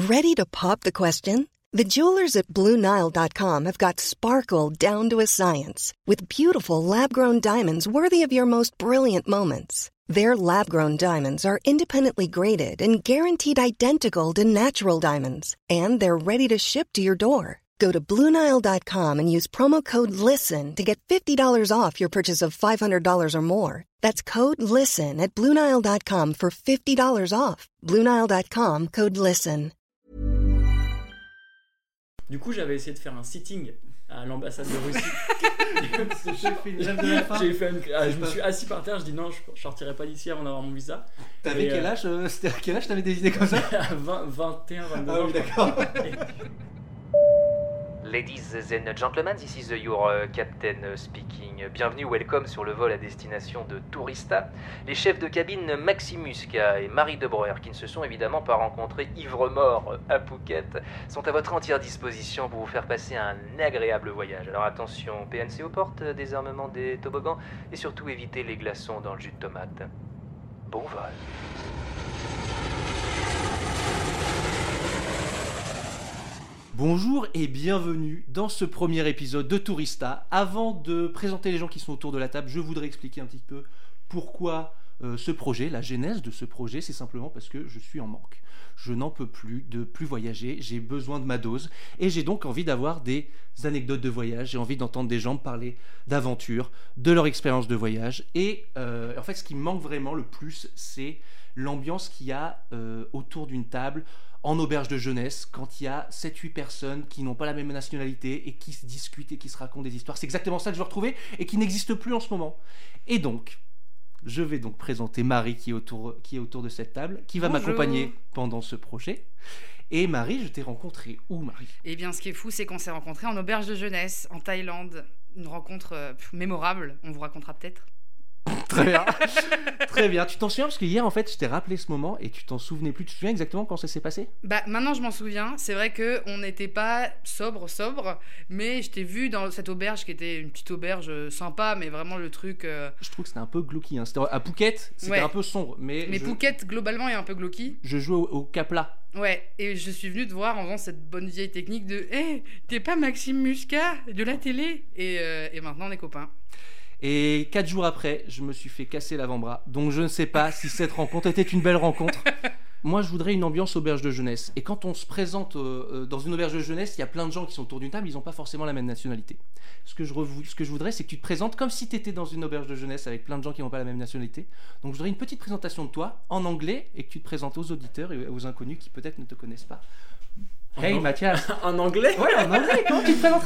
Ready to pop the question? The jewelers at BlueNile.com have got sparkle down to a science with beautiful lab-grown diamonds worthy of your most brilliant moments. Their lab-grown diamonds are independently graded and guaranteed identical to natural diamonds, and they're ready to ship to your door. Go to BlueNile.com and use promo code LISTEN to get $50 off your purchase of $500 or more. That's code LISTEN at BlueNile.com for $50 off. BlueNile.com, code LISTEN. Du coup, j'avais essayé de faire un sitting à l'ambassade de Russie. Je me suis assis par terre, je dis non, je sortirai pas d'ici avant d'avoir mon visa. T'avais quel âge C'était à quel âge t'avais des idées comme ça? 21, 22 ans. Ah oui, d'accord. Ladies and gentlemen, this is your captain speaking. Bienvenue, welcome sur le vol à destination de Tourista. Les chefs de cabine Maxime Muscat et Marie De Breuer, qui ne se sont évidemment pas rencontrés ivre-mort à Phuket, sont à votre entière disposition pour vous faire passer un agréable voyage. Alors attention, PNC aux portes, désarmement des toboggans et surtout évitez les glaçons dans le jus de tomate. Bon vol. Bonjour et bienvenue dans ce premier épisode de Tourista. Avant de présenter les gens qui sont autour de la table, je voudrais expliquer un petit peu pourquoi ce projet, la genèse de ce projet, c'est simplement parce que je suis en manque. Je n'en peux plus de plus voyager, j'ai besoin de ma dose et j'ai donc envie d'avoir des anecdotes de voyage, j'ai envie d'entendre des gens me parler d'aventure, de leur expérience de voyage et en fait ce qui me manque vraiment le plus, c'est l'ambiance qu'il y a autour d'une table en auberge de jeunesse, quand il y a 7-8 personnes qui n'ont pas la même nationalité et qui se discutent et qui se racontent des histoires. C'est exactement ça que je veux retrouver et qui n'existe plus en ce moment. Et donc, je vais donc présenter Marie qui est autour de cette table, qui va m'accompagner pendant ce projet. Et Marie, je t'ai rencontrée où, Marie ? Eh bien, ce qui est fou, c'est qu'on s'est rencontrés en auberge de jeunesse, en Thaïlande. Une rencontre mémorable, on vous racontera peut-être. Très bien, très bien. Tu t'en souviens parce que hier en fait je t'ai rappelé ce moment et tu t'en souvenais plus. Tu te souviens exactement quand ça s'est passé ? Bah maintenant je m'en souviens. C'est vrai que on n'était pas sobre, mais je t'ai vu dans cette auberge qui était une petite auberge sympa, mais vraiment le truc. Je trouve que c'était un peu glauque. Hein. C'était à Phuket, c'était un peu sombre, mais Phuket globalement est un peu glauque. Je jouais au Capla. Ouais, et je suis venue te voir en faisant cette bonne vieille technique de hey, t'es pas Maxime Muscat de la télé et maintenant on est copains. Et 4 jours après, je me suis fait casser l'avant-bras. Donc je ne sais pas si cette rencontre était une belle rencontre. Moi, je voudrais une ambiance auberge de jeunesse. Et quand on se présente dans une auberge de jeunesse, il y a plein de gens qui sont autour d'une table, ils n'ont pas forcément la même nationalité. Ce que je voudrais, c'est que tu te présentes comme si tu étais dans une auberge de jeunesse avec plein de gens qui n'ont pas la même nationalité. Donc je voudrais une petite présentation de toi en anglais et que tu te présentes aux auditeurs et aux inconnus qui peut-être ne te connaissent pas. Hey Mathias. En anglais ? Ouais, en anglais, comment tu te présenterais ?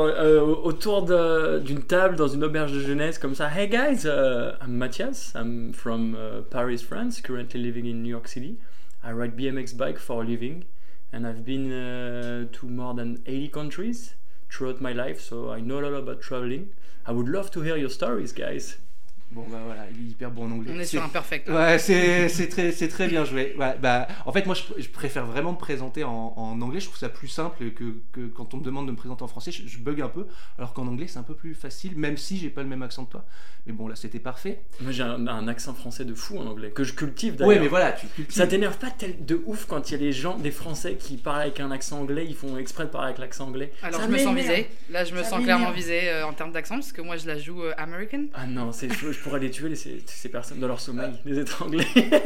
Autour d'une table dans une auberge de jeunesse comme ça. Hey guys, I'm Mathias, I'm from Paris, France, currently living in New York City. I ride BMX bike for a living and I've been to more than 80 countries throughout my life, so I know a lot about traveling. I would love to hear your stories, guys. Bon bah voilà, il est hyper bon en anglais. On est sur un perfect. Ouais, c'est très bien joué. Ouais, bah, en fait, moi, je préfère vraiment me présenter en anglais. Je trouve ça plus simple que quand on me demande de me présenter en français. Je bug un peu, alors qu'en anglais, c'est un peu plus facile, même si j'ai pas le même accent que toi. Mais bon, là, c'était parfait. Moi, j'ai un accent français de fou en anglais, que je cultive d'ailleurs. Ouais, mais voilà, tu cultives. Ça t'énerve pas de ouf quand il y a des gens, des Français qui parlent avec un accent anglais, ils font exprès de parler avec l'accent anglais. Alors, je me sens visée. Là, je me sens clairement visée en termes d'accent, parce que moi, je la joue American. Ah non, je pourrais les tuer, ces personnes dans leur sommeil, les étrangler.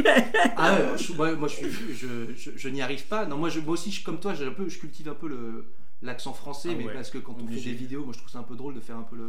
Ah ouais, moi je n'y arrive pas. Non, moi aussi, comme toi, je cultive un peu l'accent français, mais parce que quand on fait des vidéos, moi je trouve ça un peu drôle de faire un peu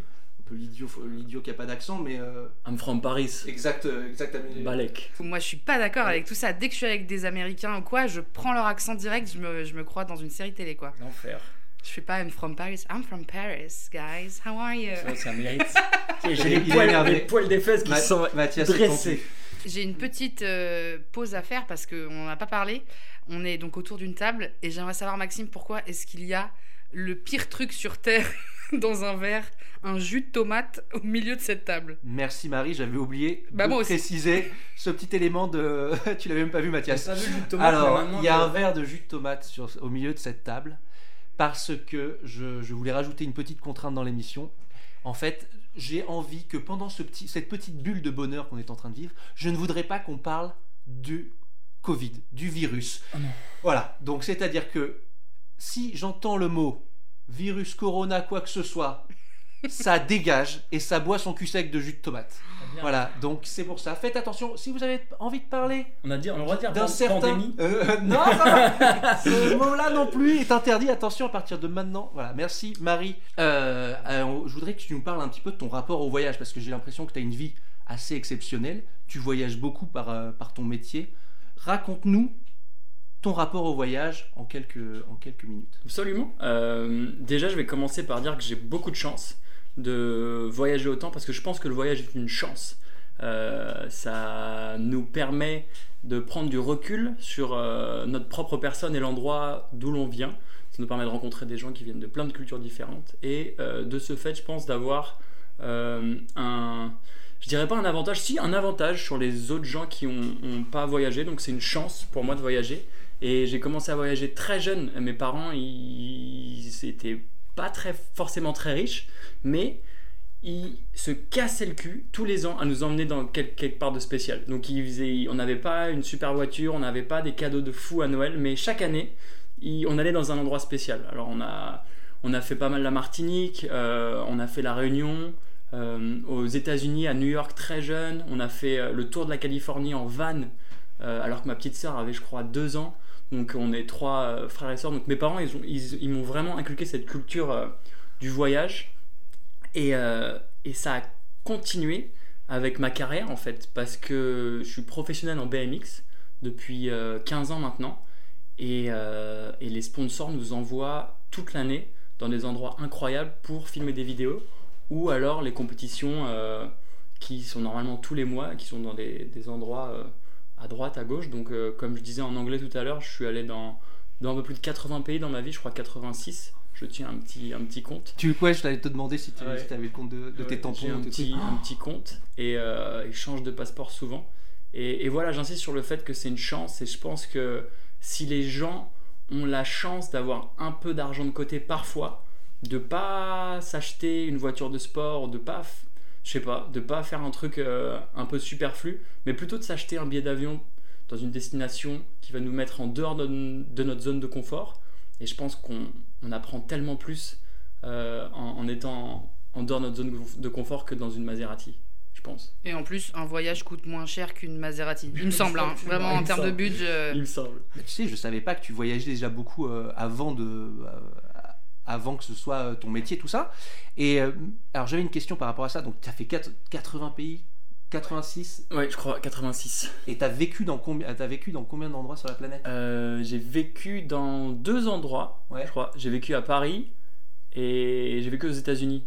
l'idiot qui a pas d'accent, mais I'm from Paris. Exact. Balek. Moi, je suis pas d'accord avec tout ça. Dès que je suis avec des Américains ou quoi, je prends leur accent direct. Je me crois dans une série télé, quoi. L'enfer. Je fais pas I'm from Paris. I'm from Paris, guys. How are you? Ça mérite. J'ai les poils des fesses qui sont dressés. J'ai une petite pause à faire parce qu'on n'a pas parlé. On est donc autour d'une table et j'aimerais savoir, Maxime, pourquoi est-ce qu'il y a le pire truc sur Terre dans un verre, un jus de tomate au milieu de cette table? Merci Marie, j'avais oublié de préciser ce petit élément de... Tu l'avais même pas vu, Mathias. Pas vu le jus de tomate. Alors, il y a un verre de jus de tomate au milieu de cette table parce que je voulais rajouter une petite contrainte dans l'émission. En fait, j'ai envie que pendant cette petite bulle de bonheur qu'on est en train de vivre, je ne voudrais pas qu'on parle du Covid, du virus. Oh non. Voilà, donc c'est-à-dire que si j'entends le mot virus, corona, quoi que ce soit, ça dégage et ça boit son cul sec de jus de tomate. Voilà, donc c'est pour ça. Faites attention, si vous avez envie de parler On a le droit de dire d'un certain... pandémie. non, ça va. Ce mot-là non plus est interdit. Attention à partir de maintenant. Voilà, merci Marie. Je voudrais que tu nous parles un petit peu de ton rapport au voyage, parce que j'ai l'impression que tu as une vie assez exceptionnelle. Tu voyages beaucoup par ton métier. Raconte-nous ton rapport au voyage en quelques minutes. Absolument. Déjà, je vais commencer par dire que j'ai beaucoup de chance de voyager autant, parce que je pense que le voyage est une chance. Ça nous permet de prendre du recul sur notre propre personne et l'endroit d'où l'on vient. Ça nous permet de rencontrer des gens qui viennent de plein de cultures différentes, et de ce fait, je pense d'avoir je dirais pas un avantage, si un avantage sur les autres gens qui ont pas voyagé. Donc c'est une chance pour moi de voyager. Et j'ai commencé à voyager très jeune. Mes parents, ils étaient pas forcément très riches, mais ils se cassaient le cul tous les ans à nous emmener dans quelque part de spécial. Donc on n'avait pas une super voiture, on n'avait pas des cadeaux de fou à Noël, mais chaque année, on allait dans un endroit spécial. Alors on a fait pas mal la Martinique, on a fait la Réunion, aux États-Unis, à New York très jeune. On a fait le tour de la Californie en van, alors que ma petite sœur avait, je crois, 2 ans. Donc on est 3 frères et sœurs. Donc mes parents, ils m'ont vraiment inculqué cette culture du voyage, et ça a continué avec ma carrière en fait, parce que je suis professionnel en BMX depuis 15 ans maintenant, et les sponsors nous envoient toute l'année dans des endroits incroyables pour filmer des vidéos, ou alors les compétitions qui sont normalement tous les mois, qui sont dans des endroits à droite, à gauche. Donc comme je disais en anglais tout à l'heure, je suis allé dans un peu plus de 80 pays dans ma vie, je crois 86. Je tiens un petit compte. Je t'allais te demander si tu avais le compte de tes tampons. J'ai un petit compte, et je change de passeport souvent. Et voilà, j'insiste sur le fait que c'est une chance, et je pense que si les gens ont la chance d'avoir un peu d'argent de côté parfois, de pas s'acheter une voiture de sport, de pas faire un truc un peu superflu, mais plutôt de s'acheter un billet d'avion dans une destination qui va nous mettre en dehors de notre zone de confort. Et je pense qu'on apprend tellement plus en étant en dehors de notre zone de confort que dans une Maserati, je pense. Et en plus, un voyage coûte moins cher qu'une Maserati, il me semble, hein. Vraiment en termes de budget. Il me semble. Mais tu sais, je savais pas que tu voyageais déjà beaucoup avant que ce soit ton métier, tout ça. Et alors j'avais une question par rapport à ça. Donc tu as fait 80 pays, 86. Ouais, je crois 86. Et t'as vécu dans combien d'endroits sur la planète? J'ai vécu dans 2 endroits, je crois. J'ai vécu à Paris et j'ai vécu aux États-Unis.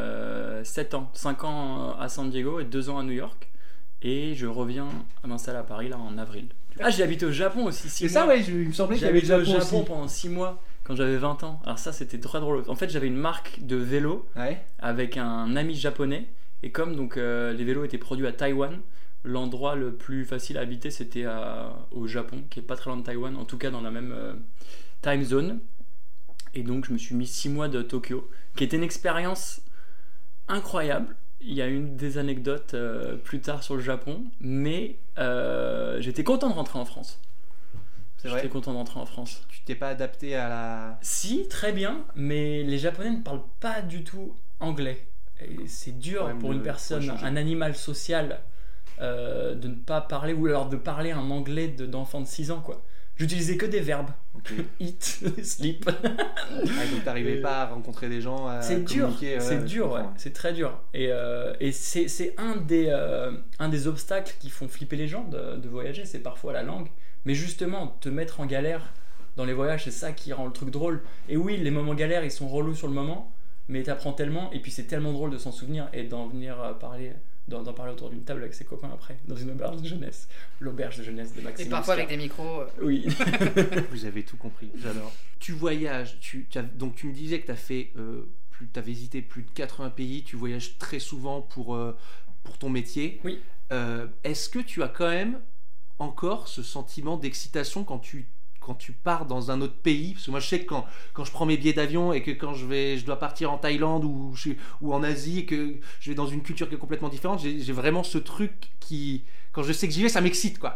7 ans, 5 ans à San Diego et 2 ans à New York. Et je reviens à m'installer à Paris là en avril. Ah, j'ai habité au Japon aussi 6 mois. C'est ça, ouais, il me semblait qu'il y avait J'avais le au Japon Japon pendant 6 mois. Quand j'avais 20 ans. Alors ça, c'était très drôle. En fait, j'avais une marque de vélo avec un ami japonais. Et comme donc, les vélos étaient produits à Taïwan, l'endroit le plus facile à habiter, c'était au Japon, qui est pas très loin de Taïwan, en tout cas dans la même time zone. Et donc, je me suis mis 6 mois de Tokyo, qui était une expérience incroyable. Il y a une des anecdotes plus tard sur le Japon, mais j'étais content de rentrer en France. J'étais content d'entrer en France. Tu t'es pas adapté à la... Si, très bien, mais les Japonais ne parlent pas du tout anglais. Et c'est dur pour une personne, un animal social, de ne pas parler, ou alors de parler un anglais d'enfant de 6 ans, quoi. J'utilisais que des verbes. Okay. Eat, sleep. Donc t'arrivais pas à rencontrer des gens, à communiquer. C'est dur, ouais. C'est très dur. Et c'est un des obstacles qui font flipper les gens de voyager, c'est parfois la langue. Mais justement, te mettre en galère dans les voyages, c'est ça qui rend le truc drôle. Et oui, les moments galères, ils sont relous sur le moment, mais t'apprends tellement, et puis c'est tellement drôle de s'en souvenir et d'en venir d'en parler autour d'une table avec ses copains après, dans une auberge de jeunesse. L'auberge de jeunesse de Maxime. Et parfois avec des micros. Oui. Vous avez tout compris, j'adore. Tu voyages, donc tu me disais que t'as visité plus de 80 pays, tu voyages très souvent pour ton métier. Oui. Est-ce que tu as quand même encore ce sentiment d'excitation quand tu pars dans un autre pays? Parce que moi je sais que quand je prends mes billets d'avion et que quand je dois partir en Thaïlande ou en Asie et que je vais dans une culture qui est complètement différente, j'ai vraiment ce truc qui, quand je sais que j'y vais, ça m'excite, quoi.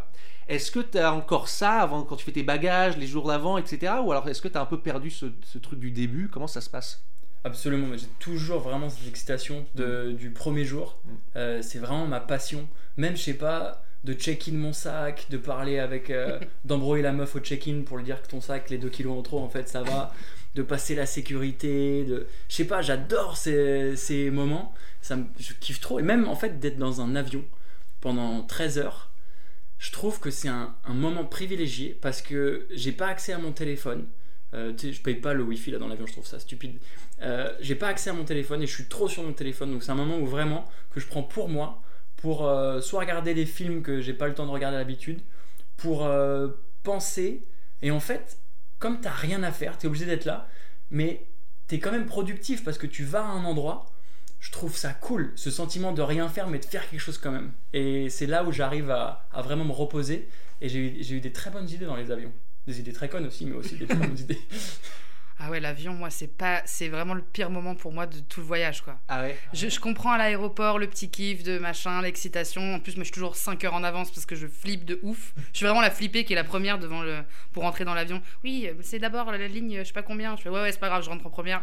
Est-ce que tu as encore ça avant, quand tu fais tes bagages, les jours d'avant, etc. Ou alors est-ce que tu as un peu perdu ce truc du début? Comment ça se passe? Absolument, mais j'ai toujours vraiment cette excitation du premier jour. C'est vraiment ma passion. Même, je sais pas, de check-in mon sac, de parler avec, d'embrouiller la meuf au check-in pour lui dire que ton sac, les 2 kilos en trop, en fait, ça va. De passer la sécurité, je sais pas, j'adore ces moments. Je kiffe trop. Et même, en fait, d'être dans un avion pendant 13 heures, je trouve que c'est un moment privilégié parce que j'ai pas accès à mon téléphone. Je paye pas le wifi là dans l'avion, je trouve ça stupide. J'ai pas accès à mon téléphone et je suis trop sur mon téléphone, donc c'est un moment où vraiment que je prends pour moi, pour soit regarder des films que j'ai pas le temps de regarder à l'habitude, pour penser. Et en fait, comme t'as rien à faire, t'es obligé d'être là, mais t'es quand même productif parce que tu vas à un endroit. Je trouve ça cool, ce sentiment de rien faire mais de faire quelque chose quand même. Et c'est là où j'arrive à vraiment me reposer. Et j'ai eu des très bonnes idées dans les avions. Des idées très connes aussi, mais aussi des très bonnes idées. Ah ouais, l'avion, moi, c'est vraiment le pire moment pour moi de tout le voyage, quoi. Ah ouais. Je comprends à l'aéroport le petit kiff de machin, l'excitation. En plus, moi, je suis toujours 5 heures en avance parce que je flippe de ouf. Je suis vraiment la flippée qui est la première pour rentrer dans l'avion. Oui, c'est d'abord la ligne, je sais pas combien. Je fais ouais, c'est pas grave, je rentre en première.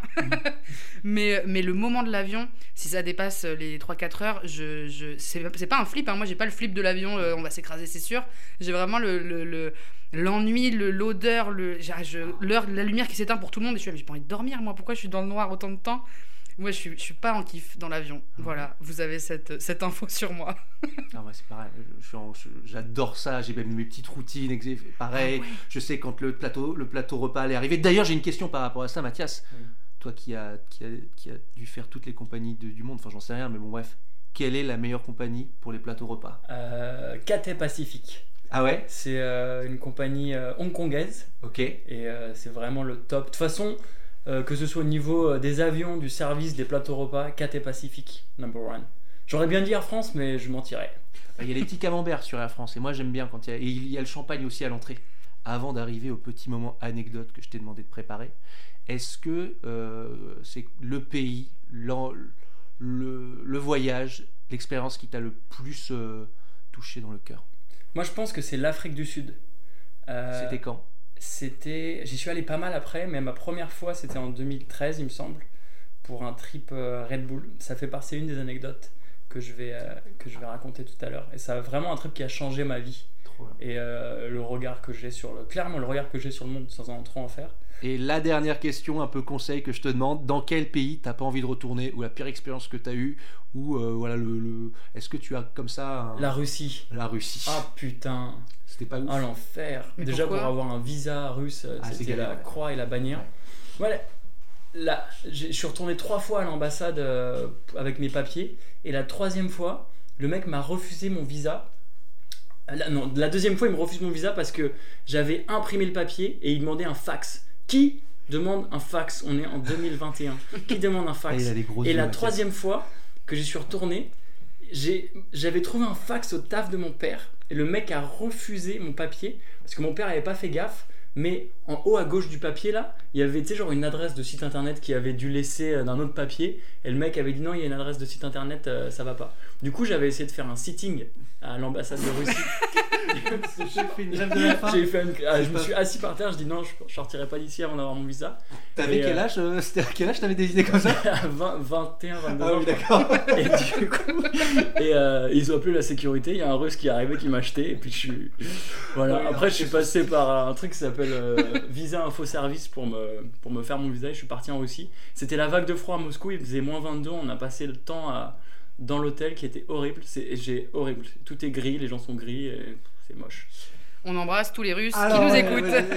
mais le moment de l'avion, si ça dépasse les 3-4 heures, c'est pas un flip. Hein. Moi, j'ai pas le flip de l'avion, on va s'écraser, c'est sûr. J'ai vraiment l'ennui, l'odeur, l'heure, la lumière qui s'éteint pour tout le monde. Et je suis là, mais j'ai pas envie de dormir, moi. Pourquoi je suis dans le noir autant de temps? Moi, je suis pas en kiff dans l'avion. Voilà, vous avez cette info sur moi. Ah ouais, c'est pareil. J'adore ça. J'ai même mes petites routines. Pareil. Ah ouais. Je sais quand le plateau repas allait arriver. D'ailleurs, j'ai une question par rapport à ça, Mathias. Oui. Toi qui a dû faire toutes les compagnies du monde. Enfin, j'en sais rien, mais bon, bref. Quelle est la meilleure compagnie pour les plateaux repas? Cathay Pacific. Ah ouais? C'est une compagnie hongkongaise. Ok. Et c'est vraiment le top. De toute façon, que ce soit au niveau des avions, du service, des plateaux repas, Cathay Pacific, number one. J'aurais bien dit Air France, mais je mentirais. Il y a les petits camemberts sur Air France, et moi j'aime bien quand il y a le champagne aussi à l'entrée. Avant d'arriver au petit moment anecdote que je t'ai demandé de préparer, est-ce que c'est le pays, le voyage, l'expérience qui t'a le plus touché dans le cœur? Moi, je pense que c'est l'Afrique du Sud. C'était quand? J'y suis allé pas mal après, mais ma première fois, c'était en 2013, il me semble, pour un trip Red Bull. Ça fait partie d'une des anecdotes que je vais raconter tout à l'heure. Et c'est vraiment un trip qui a changé ma vie. Et le regard que j'ai clairement le regard que j'ai sur le monde sans en trop en faire. Et la dernière question, un peu conseil que je te demande, dans quel pays t'as pas envie de retourner, ou la pire expérience que t'as eue, ou voilà est-ce que tu as comme ça La Russie. La Russie. Ah putain. C'était pas ouf. Ah l'enfer. Mais déjà pourquoi? pour avoir un visa russe, c'était la croix et la bannière. Ouais. Voilà, je suis retourné 3 fois à l'ambassade avec mes papiers, et la 3e fois, le mec m'a refusé mon visa. Non, la 2e fois, il me refuse mon visa parce que j'avais imprimé le papier et il demandait un fax. Qui demande un fax? On est en 2021. Qui demande un fax? Et la 3e fois que j'y suis retourné, j'avais trouvé un fax au taf de mon père. Et le mec a refusé mon papier parce que mon père n'avait pas fait gaffe. Mais en haut à gauche du papier là, il y avait genre une adresse de site internet qui avait dû laisser d'un autre papier. Et le mec avait dit non, il y a une adresse de site internet, ça va pas. Du coup, j'avais essayé de faire un sitting à l'ambassade de Russie. J'ai fait une grève de la faim. Je me suis assis par terre, je dis non, je sortirai pas d'ici avant d'avoir mon visa. T'avais quel âge? C'était à quel âge t'avais des idées comme ça? 21, 22 ans. Ah oui, d'accord. Et du coup, ils ont appelé la sécurité, il y a un russe qui est arrivé qui m'a acheté, et puis je suis. Voilà. Oui, après, je suis passé par un truc qui s'appelle Visa Info Service pour me faire mon visa, et je suis parti en Russie. C'était la vague de froid à Moscou, il faisait moins 22, on a passé le temps dans l'hôtel qui était horrible. Horrible. Tout est gris, les gens sont gris, et c'est moche. On embrasse tous les Russes qui nous écoutent.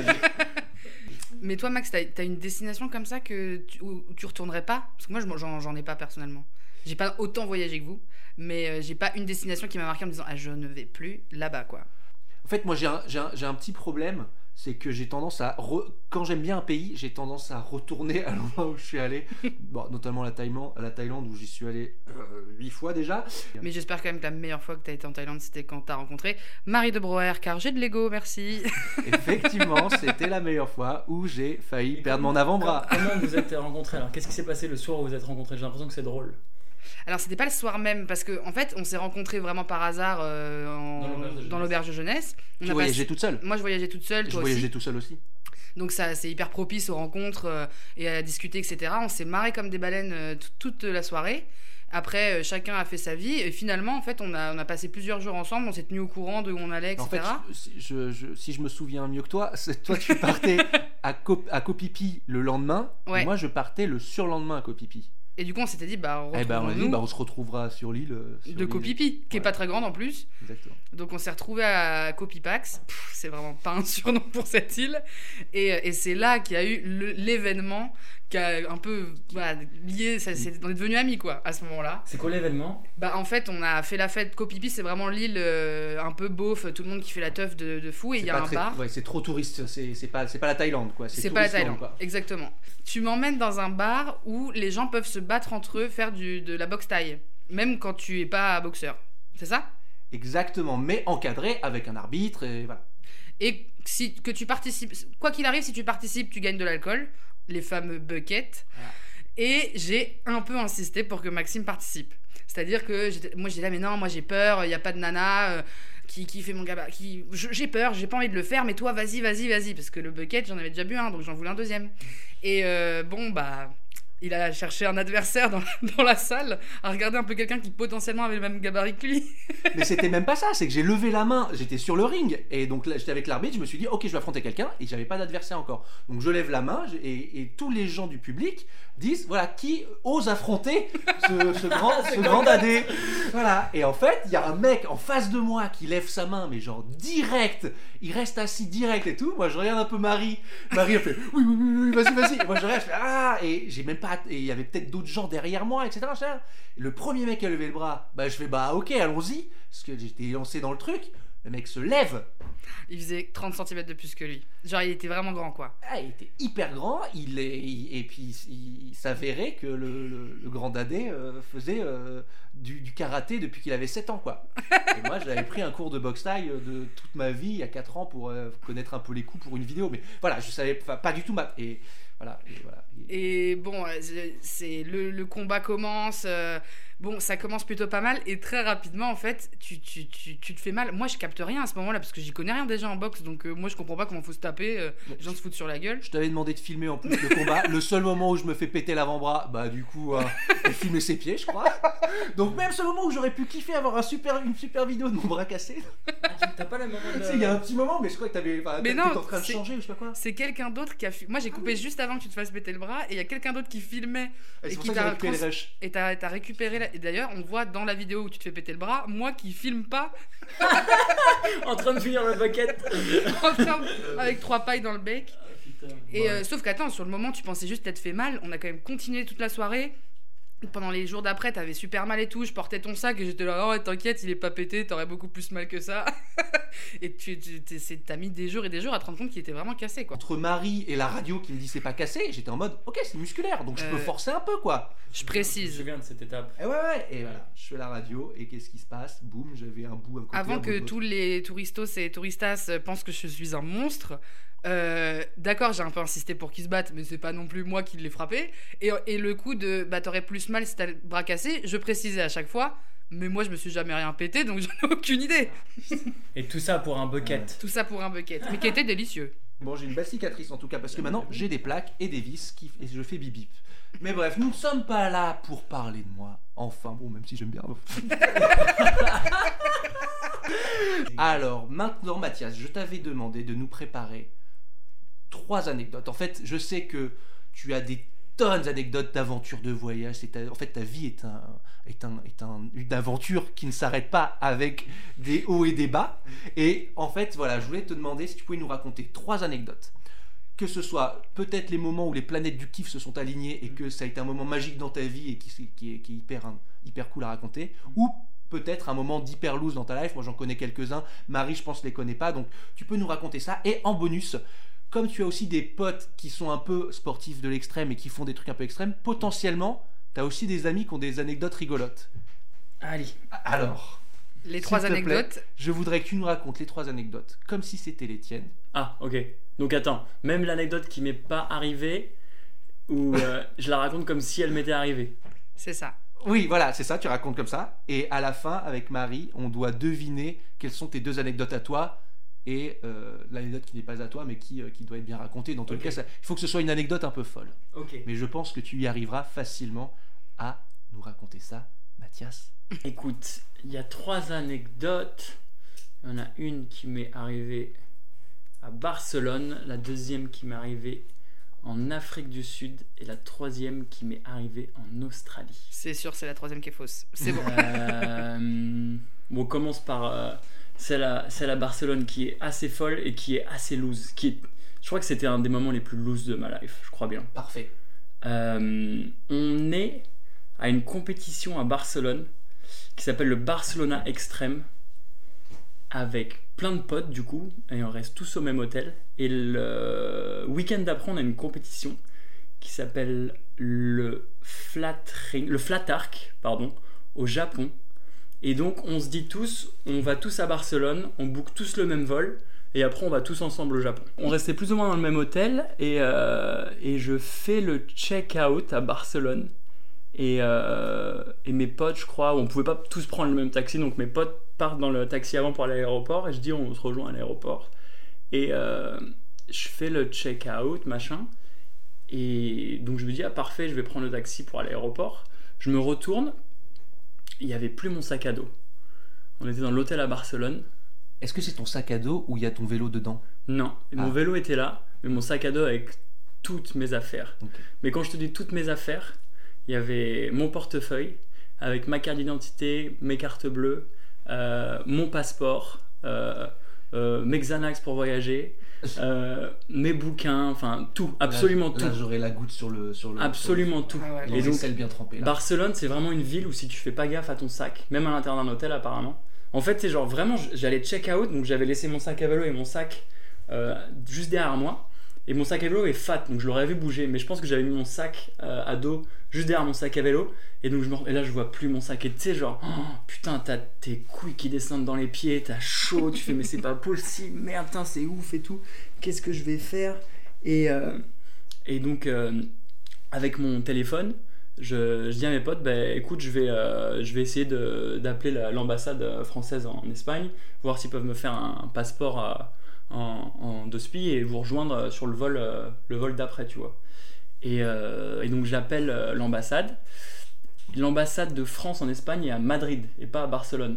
Mais toi, Max, t'as une destination comme ça où tu retournerais pas? Parce que moi, j'en ai pas personnellement. J'ai pas autant voyagé que vous, mais j'ai pas une destination qui m'a marqué en me disant je ne vais plus là-bas, quoi. En fait, moi, j'ai un petit problème, c'est que j'ai tendance quand j'aime bien un pays, j'ai tendance à retourner à l'endroit où je suis allé, notamment la Thaïlande où j'y suis allé 8 fois déjà. Mais j'espère quand même que la meilleure fois que tu as été en Thaïlande, c'était quand tu as rencontré Marie de Broer, car j'ai de l'ego, merci. Effectivement, c'était la meilleure fois où j'ai failli perdre mon avant-bras. Comment vous êtes rencontrés alors? Qu'est-ce qui s'est passé le soir où vous êtes rencontrés? J'ai l'impression que c'est drôle. Alors, c'était pas le soir même, parce qu'en fait, on s'est rencontrés vraiment par hasard dans l'auberge de jeunesse. Tu voyageais toute seule. Moi, je voyageais toute seule, Je toi voyageais aussi. tout seul aussi. Donc, ça, c'est hyper propice aux rencontres et à discuter, etc. On s'est marrés comme des baleines toute la soirée. Après, chacun a fait sa vie. Et finalement, en fait, on a passé plusieurs jours ensemble. On s'est tenus au courant de où on allait, etc. En fait, si je me souviens mieux que toi, toi tu partais à Kopipi le lendemain. Ouais. Et moi, je partais le surlendemain à Kopipi. Et du coup, on s'était dit, On a dit, retrouvons-nous on se retrouvera sur l'île. de Kopipi, qui est pas très grande en plus. Exactement. Donc on s'est retrouvés à Kopipax. C'est vraiment pas un surnom pour cette île. Et c'est là qu'il y a eu l'événement qui a un peu lié. On est devenus amis quoi à ce moment-là. C'est quoi l'événement ? En fait, on a fait la fête. Kopipi, c'est vraiment l'île un peu beauf, tout le monde qui fait la teuf de fou. Et il y a un bar. Ouais, c'est trop touriste. C'est pas la Thaïlande quoi. C'est pas la Thaïlande, quoi. Exactement. Tu m'emmènes dans un bar où les gens peuvent se battre entre eux, faire de la boxe thaï, même quand tu es pas boxeur. C'est ça ? Exactement, mais encadré avec un arbitre et voilà. Et que tu participes, quoi qu'il arrive, si tu participes, tu gagnes de l'alcool, les fameux buckets. Voilà. Et j'ai un peu insisté pour que Maxime participe. C'est-à-dire que moi j'ai dit là, mais non, moi j'ai peur, il n'y a pas de nana qui fait mon gabarit. J'ai peur, j'ai pas envie de le faire, mais toi vas-y. Parce que le bucket, j'en avais déjà bu un, donc j'en voulais un deuxième. Et il a cherché un adversaire dans la salle, à regarder un peu quelqu'un qui potentiellement avait le même gabarit que lui. Mais c'était même pas ça, c'est que j'ai levé la main, j'étais sur le ring, et donc là j'étais avec l'arbitre, je me suis dit ok je vais affronter quelqu'un, et j'avais pas d'adversaire encore. Donc je lève la main, et tous les gens du public disent voilà qui ose affronter ce grand dadé. Voilà, et en fait il y a un mec en face de moi qui lève sa main, mais genre direct, il reste assis direct et tout. Moi je regarde un peu Marie elle fait oui vas-y, et moi je regarde, je fais et j'ai même pas, et il y avait peut-être d'autres gens derrière moi, etc. Et le premier mec qui a levé le bras, je fais ok allons-y, parce que j'étais lancé dans le truc. Le mec se lève. Il faisait 30 cm de plus que lui. Genre, il était vraiment grand, quoi. Il était hyper grand. Et puis, il s'avérait que le grand dadé faisait du karaté depuis qu'il avait 7 ans, quoi. Et moi, j'avais pris un cours de boxe thaï de toute ma vie, il y a 4 ans, pour connaître un peu les coups pour une vidéo. Mais voilà, je savais pas du tout Et voilà. Et bon, c'est le combat commence. Ça commence plutôt pas mal et très rapidement en fait tu te fais mal. Moi je capte rien à ce moment-là parce que j'y connais rien déjà en boxe, donc moi je comprends pas comment faut se taper. Les gens se foutent sur la gueule. Je t'avais demandé de filmer en plus le combat. Le seul moment où je me fais péter l'avant-bras, du coup filmer ses pieds je crois. Donc même ce moment où j'aurais pu kiffer avoir une super vidéo de mon bras cassé. T'as pas la moment de... Il y a un petit moment, mais je crois que t'étais en train de changer ou je sais pas quoi. C'est quelqu'un d'autre qui a moi j'ai coupé juste avant que tu te fasses péter le bras et il y a quelqu'un d'autre qui filmait et qui t'a récupéré les rushs. Et t'as récupéré et d'ailleurs on voit dans la vidéo où tu te fais péter le bras moi qui filme pas en train de finir le bucket avec 3 pailles dans le bec. Et sauf qu'attends, sur le moment tu pensais juste t'être fait mal. On a quand même continué toute la soirée. Pendant les jours d'après, t'avais super mal et tout. Je portais ton sac et j'étais là, oh t'inquiète, il est pas pété, t'aurais beaucoup plus mal que ça. Et t'as mis des jours et des jours à te rendre compte qu'il était vraiment cassé, quoi. Entre Marie et la radio qui me dit c'est pas cassé, j'étais en mode, ok, c'est musculaire, donc je peux forcer un peu, quoi. Je précise. Je viens de cette étape. Et ouais, et voilà, je fais la radio et qu'est-ce qui se passe ? Boum, j'avais un bout à côté. Avant que tous les touristos et touristas pensent que je suis un monstre. D'accord, j'ai un peu insisté pour qu'ils se battent, mais c'est pas non plus moi qui l'ai frappé. Et le coup de t'aurais plus mal si t'as le bras cassé, je précisais à chaque fois, mais moi je me suis jamais rien pété donc j'en ai aucune idée. Et tout ça pour un bucket. Tout ça pour un bucket, mais qui était délicieux. Bon, j'ai une belle cicatrice en tout cas, parce que maintenant j'ai des plaques et des vis et je fais bip bip. Mais bref, nous ne sommes pas là pour parler de moi. Enfin, bon, même si j'aime bien. Alors, maintenant, Mathias, je t'avais demandé de nous préparer 3 anecdotes. En fait, je sais que tu as des tonnes d'anecdotes d'aventures de voyage. En fait, ta vie est une aventure qui ne s'arrête pas avec des hauts et des bas. Et en fait, voilà, je voulais te demander si tu pouvais nous raconter 3 anecdotes. Que ce soit peut-être les moments où les planètes du kiff se sont alignées et que ça a été un moment magique dans ta vie et qui est hyper cool à raconter, ou peut-être un moment d'hyper loose dans ta life. Moi, j'en connais quelques-uns. Marie, je pense, les connaît pas. Donc, tu peux nous raconter ça. Et en bonus, comme tu as aussi des potes qui sont un peu sportifs de l'extrême et qui font des trucs un peu extrêmes, potentiellement, tu as aussi des amis qui ont des anecdotes rigolotes. Allez. Alors, les 3 anecdotes. Plaît, je voudrais que tu nous racontes les 3 anecdotes comme si c'était les tiennes. Ah, ok. Donc attends, même l'anecdote qui m'est pas arrivée, ou je la raconte comme si elle m'était arrivée. C'est ça. Oui, voilà, c'est ça, tu racontes comme ça. Et à la fin, avec Marie, on doit deviner quelles sont tes 2 anecdotes à toi et l'anecdote qui n'est pas à toi, mais qui doit être bien racontée. Dans tous les cas, il faut que ce soit une anecdote un peu folle. Ok. Mais je pense que tu y arriveras facilement à nous raconter ça, Mathias. Écoute, il y a 3 anecdotes. Il y en a une qui m'est arrivée à Barcelone, la deuxième qui m'est arrivée en Afrique du Sud et la troisième qui m'est arrivée en Australie. C'est sûr, c'est la troisième qui est fausse. C'est bon. Bon, on commence par celle à Barcelone qui est assez folle et qui est assez loose. Je crois que c'était un des moments les plus loose de ma life, je crois bien. Parfait. On est à une compétition à Barcelone qui s'appelle le Barcelona Extreme avec plein de potes du coup et on reste tous au même hôtel et le week-end d'après on a une compétition qui s'appelle le Flat Arc au Japon et donc on se dit tous on va tous à Barcelone, on book tous le même vol et après on va tous ensemble au Japon. On restait plus ou moins dans le même hôtel et je fais le check-out à Barcelone. Et mes potes, je crois, on pouvait pas tous prendre le même taxi, donc mes potes partent dans le taxi avant pour aller à l'aéroport et je dis on se rejoint à l'aéroport et je fais le check-out machin et donc je me dis ah parfait je vais prendre le taxi pour aller à l'aéroport. Je me retourne, il y avait plus mon sac à dos. On était dans l'hôtel à Barcelone. Est-ce que c'est ton sac à dos ou il y a ton vélo dedans? Non, mon vélo était là, mais mon sac à dos avec toutes mes affaires. Okay. Mais quand je te dis toutes mes affaires, il y avait mon portefeuille avec ma carte d'identité, mes cartes bleues, mon passeport, mes Xanax pour voyager, mes bouquins, enfin tout, absolument tout. Là, j'aurais la goutte sur le absolument tout. Ah ouais, les Et donc, aisselles bien trempées. Là. Barcelone, c'est vraiment une ville où si tu fais pas gaffe à ton sac, même à l'intérieur d'un hôtel apparemment. En fait, c'est genre vraiment, j'allais check out, donc j'avais laissé mon sac à vélo et mon sac juste derrière moi. Et mon sac à vélo est fat, donc je l'aurais vu bouger, mais je pense que j'avais mis mon sac à dos juste derrière mon sac à vélo, et donc et là je vois plus mon sac, et tu sais genre, oh, putain t'as tes couilles qui descendent dans les pieds, t'as chaud, tu fais mais c'est pas possible, merde, putain c'est ouf et tout, qu'est-ce que je vais faire et donc avec mon téléphone, je dis à mes potes, bah écoute je vais essayer d'appeler l'ambassade française en Espagne, voir s'ils peuvent me faire un passeport en 2 spi et vous rejoindre sur le vol d'après, tu vois. Et donc j'appelle l'ambassade de France en Espagne est à Madrid et pas à Barcelone.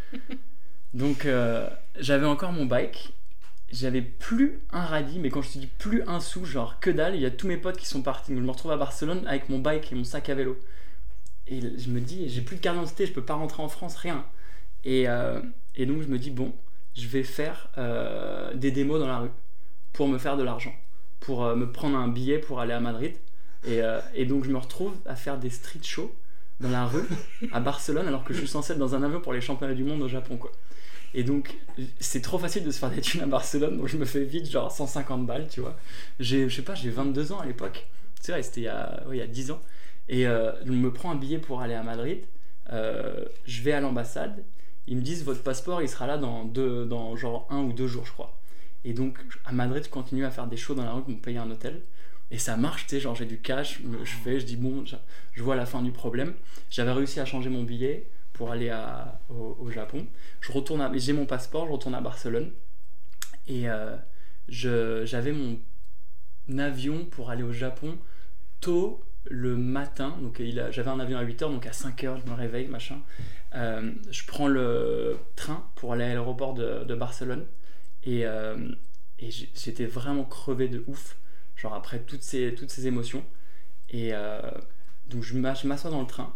Donc j'avais encore mon bike, j'avais plus un radis, mais quand je te dis plus un sou, genre que dalle, il y a tous mes potes qui sont partis, donc je me retrouve à Barcelone avec mon bike et mon sac à vélo et je me dis j'ai plus de carte d'identité, je peux pas rentrer en France, rien, et donc je me dis bon, je vais faire des démos dans la rue pour me faire de l'argent, pour me prendre un billet pour aller à Madrid. Et donc je me retrouve à faire des street shows dans la rue à Barcelone alors que je suis censé être dans un avion pour les championnats du monde au Japon, quoi. Et donc c'est trop facile de se faire des thunes à Barcelone, donc je me fais vite genre 150 balles, tu vois. J'ai 22 ans à l'époque, c'est vrai, c'était il y a 10 ans. Et je me prends un billet pour aller à Madrid, je vais à l'ambassade. Ils me disent votre passeport il sera là dans genre 1 ou 2 jours, je crois. Et donc à Madrid je continue à faire des shows dans la rue pour me payer un hôtel et ça marche, tu sais, genre j'ai du cash, je dis bon, je vois la fin du problème. J'avais réussi à changer mon billet pour aller au Japon. J'ai mon passeport, je retourne à Barcelone et j'avais mon avion pour aller au Japon tôt le matin, donc j'avais un avion à 8h, donc à 5h je me réveille, machin. Je prends le train pour aller à l'aéroport de Barcelone et j'étais vraiment crevé de ouf, genre après toutes ces émotions, et donc je m'assois dans le train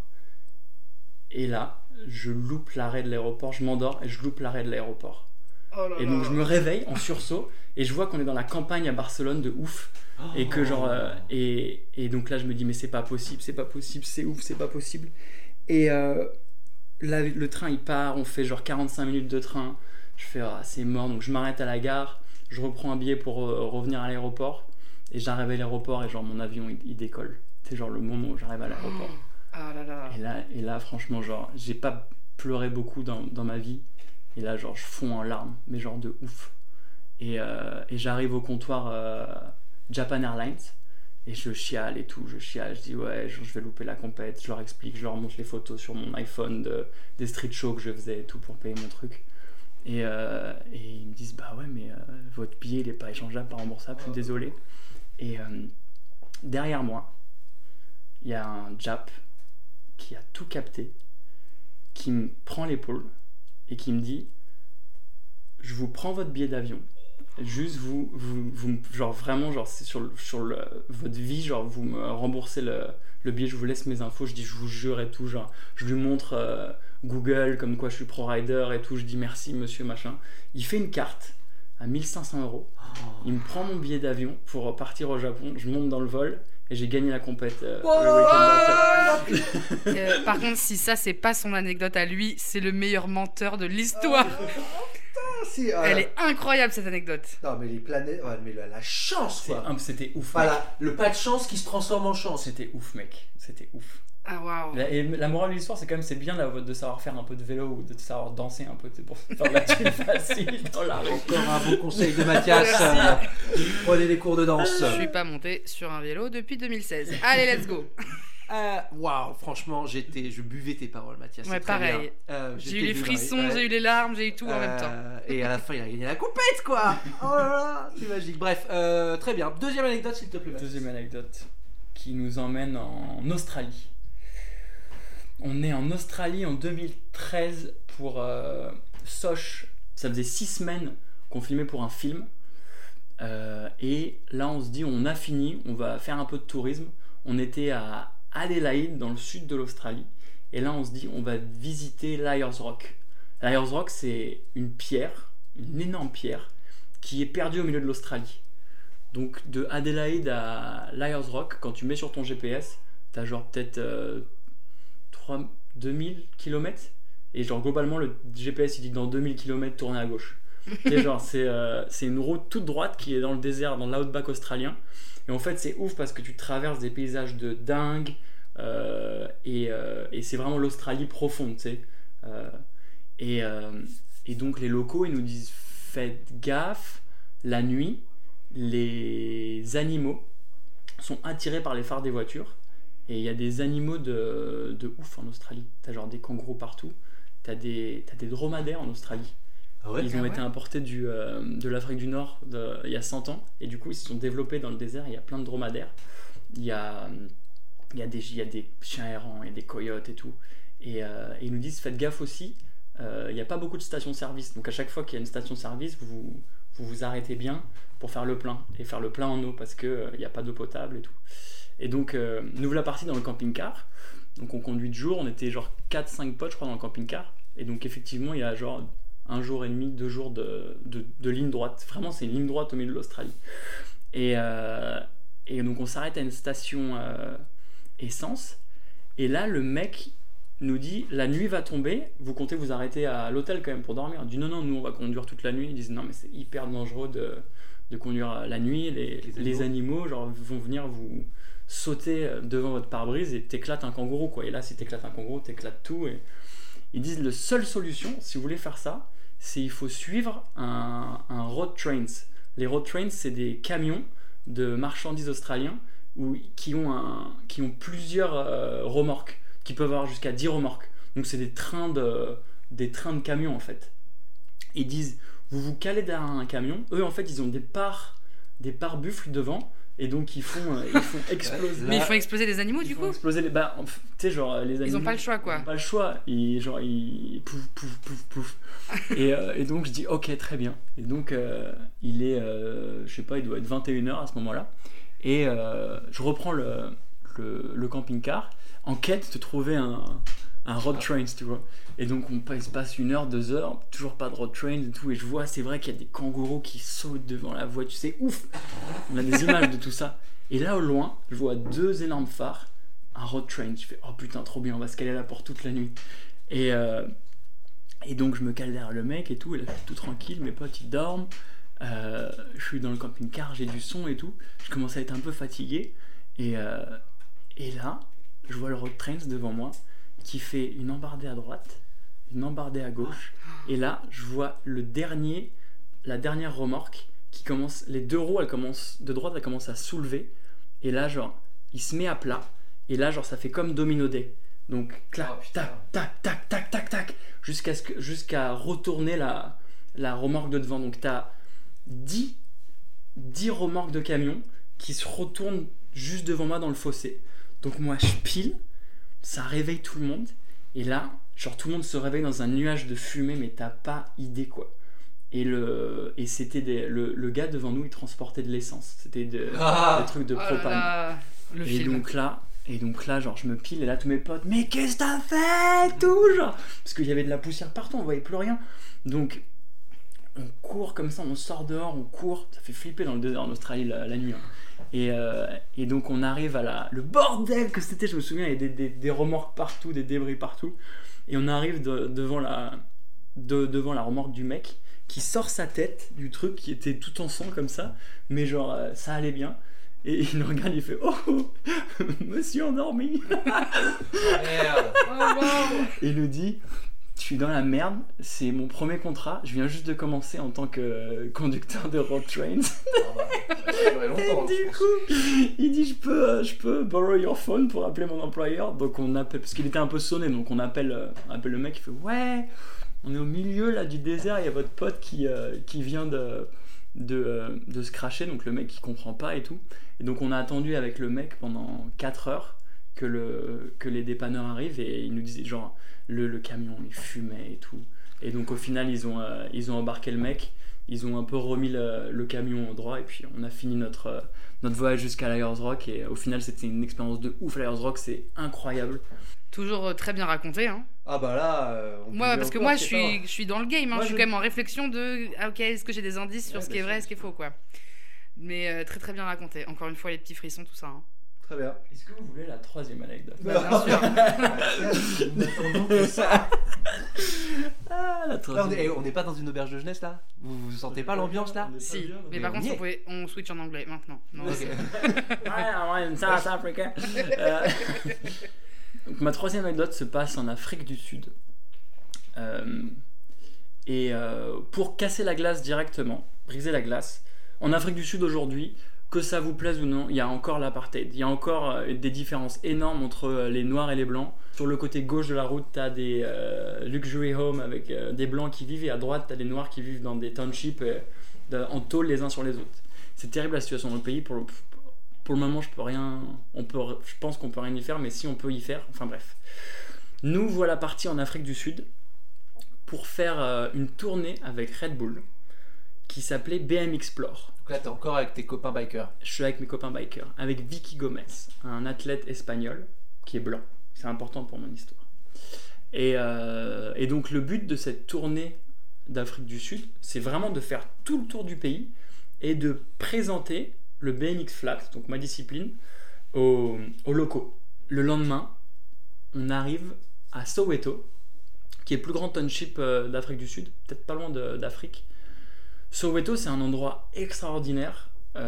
et là je loupe l'arrêt de l'aéroport, je m'endors et je loupe l'arrêt de l'aéroport. Oh là Et donc là. je me réveille en sursaut et je vois qu'on est dans la campagne à Barcelone de ouf. Et que genre et donc là je me dis mais c'est pas possible, c'est ouf, c'est pas possible. Et là le train il part, on fait genre 45 minutes de train. Je fais c'est mort, donc je m'arrête à la gare, je reprends un billet pour revenir à l'aéroport et j'arrive à l'aéroport et genre mon avion il décolle. C'est genre le moment où j'arrive à l'aéroport. Ah là là. Et là franchement genre j'ai pas pleuré beaucoup dans ma vie. Et là genre je fonds en larmes, mais genre de ouf. Et j'arrive au comptoir Japan Airlines Et je chiale et tout, je dis ouais, je vais louper la compète, je leur explique, je leur montre les photos sur mon iPhone des street shows que je faisais et tout pour payer mon truc. Et ils me disent bah ouais, mais votre billet il est pas échangeable, pas remboursable, je suis désolé. Et derrière moi, il y a un Jap qui a tout capté, qui me prend l'épaule et qui me dit je vous prends votre billet d'avion. Juste vous genre vraiment genre c'est sur votre vie, genre vous me remboursez le billet, je vous laisse mes infos, je dis je vous jure et tout, genre je lui montre Google comme quoi je suis pro-rider et tout, je dis merci monsieur machin. Il fait une carte à 1 500 €, il me prend mon billet d'avion pour partir au Japon, je monte dans le vol et j'ai gagné la compète le week-end d'après. Par contre, si ça c'est pas son anecdote à lui, c'est le meilleur menteur de l'histoire. Elle est incroyable cette anecdote. Non mais les planètes, ouais, mais la chance quoi. C'était ouf. Voilà, le pas de chance qui se transforme en chance. C'était ouf mec, c'était ouf. Ah waouh. Et la morale de l'histoire, c'est quand même c'est bien de savoir faire un peu de vélo ou de savoir danser un peu pour faire de la thune facile dans la rue. Encore un bon conseil de Mathias. Prenez des cours de danse. Je suis pas monté sur un vélo depuis 2016. Allez, let's go. Waouh, franchement, je buvais tes paroles, Mathias. Ouais, pareil. J'ai eu les frissons, j'ai eu les larmes, j'ai eu tout en même temps. Et à la fin, il a gagné la compète, quoi. Oh là là, c'est magique. Bref, très bien. Deuxième anecdote, s'il te plaît. Deuxième anecdote qui nous emmène en Australie. On est en Australie en 2013 pour Soch. Ça faisait 6 semaines qu'on filmait pour un film. Et là, on se dit, on a fini, on va faire un peu de tourisme. On était à Adélaïde, dans le sud de l'Australie. Et là, on se dit, on va visiter Liars Rock. Liars Rock, c'est une pierre, une énorme pierre, qui est perdue au milieu de l'Australie. Donc, de Adélaïde à Liars Rock, quand tu mets sur ton GPS, t'as genre peut-être 2000 km. Et genre, globalement, le GPS, il dit que dans 2000 km, tournez à gauche. Et genre, c'est une route toute droite qui est dans le désert, dans l'outback australien. Et en fait, c'est ouf parce que tu traverses des paysages de dingue et c'est vraiment l'Australie profonde, tu sais. Et donc, les locaux, ils nous disent faites gaffe, la nuit, les animaux sont attirés par les phares des voitures. Et il y a des animaux de ouf en Australie. T'as genre des kangourous partout. T'as des dromadaires en Australie. Ah ouais, ils ont été importés de l'Afrique du Nord il y a 100 ans et du coup ils se sont développés dans le désert. Il y a plein de dromadaires, il y a des chiens errants, il y a des coyotes et tout, et ils nous disent faites gaffe aussi, il n'y a pas beaucoup de stations-service, donc à chaque fois qu'il y a une station-service vous arrêtez bien pour faire le plein et faire le plein en eau parce qu'il n'y a pas d'eau potable et tout. Et donc nous voilà partis dans le camping-car, donc on conduit de jour, on était genre 4-5 potes je crois dans le camping-car, et donc effectivement il y a genre 1 jour et demi, 2 jours de ligne droite. Vraiment, c'est une ligne droite au milieu de l'Australie. Et donc, on s'arrête à une station essence. Et là, le mec nous dit la nuit va tomber, vous comptez vous arrêter à l'hôtel quand même pour dormir. On dit non, nous on va conduire toute la nuit. Ils disent non, mais c'est hyper dangereux de conduire la nuit. Les animaux genre, vont venir vous sauter devant votre pare-brise et t'éclates un kangourou, quoi. Et là, si t'éclates un kangourou, t'éclates tout. Et ils disent la seule solution, si vous voulez faire ça, c'est il faut suivre un road trains. Les road trains, c'est des camions de marchandises australiens qui ont plusieurs remorques, qui peuvent avoir jusqu'à 10 remorques. Donc c'est des trains de camions en fait. Ils disent, vous vous calez derrière un camion. Eux en fait, ils ont des pare-buffles devant. Et donc ils font exploser. Mais ils font exploser des animaux du coup. Exploser tu sais genre les animaux. Ils ont pas le choix quoi. Ils ont pas le choix. Ils pouf. et donc je dis ok très bien. Et donc il est je sais pas, il doit être 21h à ce moment-là. Et je reprends le camping-car en quête de trouver un road train, tu vois. Et donc il se passe 1 heure, 2 heures, toujours pas de road train et tout. Et je vois, c'est vrai qu'il y a des kangourous qui sautent devant la voiture, c'est ouf. On a des images de tout ça. Et là au loin, je vois 2 énormes phares, un road train. Je fais oh putain trop bien, on va se caler là pour toute la nuit. Et donc je me cale derrière le mec et tout. Et là je suis tout tranquille, mes potes ils dorment. Je suis dans le camping-car, j'ai du son et tout. Je commence à être un peu fatigué. Et là, je vois le road train devant moi qui fait une embardée à droite, une embardée à gauche, et là je vois la dernière remorque qui commence, les 2 roues elles commencent de droite, elles commencent à soulever et là genre il se met à plat, et là genre ça fait comme Domino Day, donc clac, tac, tac, tac, tac, tac, tac, jusqu'à retourner la remorque de devant. Donc t'as 10 remorques de camions qui se retournent juste devant moi dans le fossé. Donc moi je pile, ça réveille tout le monde, et là genre tout le monde se réveille dans un nuage de fumée, mais t'as pas idée quoi. Et c'était le gars devant nous, il transportait de l'essence, c'était des trucs de propane. Là, le et film. donc là genre je me pile, et là tous mes potes, mais qu'est-ce que t'as fait tout, genre, parce qu'il y avait de la poussière partout, on voyait plus rien. Donc on court comme ça, on sort dehors, on court, ça fait flipper dans le désert en Australie la nuit, hein. Et donc on arrive à le bordel que c'était, je me souviens, il y avait des remorques partout, des débris partout, et on arrive devant la remorque du mec qui sort sa tête du truc qui était tout en sang comme ça, mais genre ça allait bien, et il nous regarde, il fait oh monsieur endormi. Merde. Oh, wow. Et il nous dit, je suis dans la merde, c'est mon premier contrat, je viens juste de commencer en tant que conducteur de road trains. Et du coup, il dit je peux borrow your phone pour appeler mon employeur. Donc on appelle, parce qu'il était un peu sonné, donc on appelle le mec, il fait ouais, on est au milieu là du désert, il y a votre pote qui vient de se crasher, donc le mec qui comprend pas et tout. Et donc on a attendu avec le mec pendant 4 heures que les dépanneurs arrivent, et ils nous disaient genre le camion il fumait et tout. Et donc au final ils ont embarqué le mec, ils ont un peu remis le camion au droit, et puis on a fini notre voyage jusqu'à Liars Rock, et au final c'était une expérience de ouf. Liars Rock c'est incroyable. Toujours très bien raconté, hein. Ah bah là, Moi, parce que moi, je suis dans le game, hein. Moi, je suis quand même en réflexion de ok, est-ce que j'ai des indices sur ce qui est vrai et ce qui est faux, quoi. Mais très très bien raconté. Encore une fois, les petits frissons, tout ça. Hein. Très bien. Est-ce que vous voulez la 3e anecdote? Bah, bien sûr. N'attendons que ça. Ah, la 3e. Là, on n'est pas dans une auberge de jeunesse là? Vous sentez pas l'ambiance là? Si, mais par contre, on switch en anglais maintenant. Non, Ok. I'm South Africa. Donc, ma 3e anecdote se passe en Afrique du Sud. Pour casser la glace directement, briser la glace, en Afrique du Sud aujourd'hui, que ça vous plaise ou non, il y a encore l'apartheid. Il y a encore des différences énormes entre les noirs et les blancs. Sur le côté gauche de la route, tu as des luxury homes avec des blancs qui vivent, et à droite, tu as des noirs qui vivent dans des townships en tôle les uns sur les autres. C'est terrible la situation dans le pays. Pour le moment, je pense qu'on peut rien y faire, mais si on peut y faire, enfin bref. Nous voilà partis en Afrique du Sud pour faire une tournée avec Red Bull qui s'appelait BM Explore. Donc là, t'es encore avec tes copains bikers. Je suis avec mes copains bikers, avec Vicky Gomez, un athlète espagnol qui est blanc. C'est important pour mon histoire. Et donc le but de cette tournée d'Afrique du Sud, c'est vraiment de faire tout le tour du pays et de présenter le BMX Flat, donc ma discipline, aux locaux. Le lendemain, on arrive à Soweto, qui est le plus grand township d'Afrique du Sud, peut-être pas loin d'Afrique. Soweto, c'est un endroit extraordinaire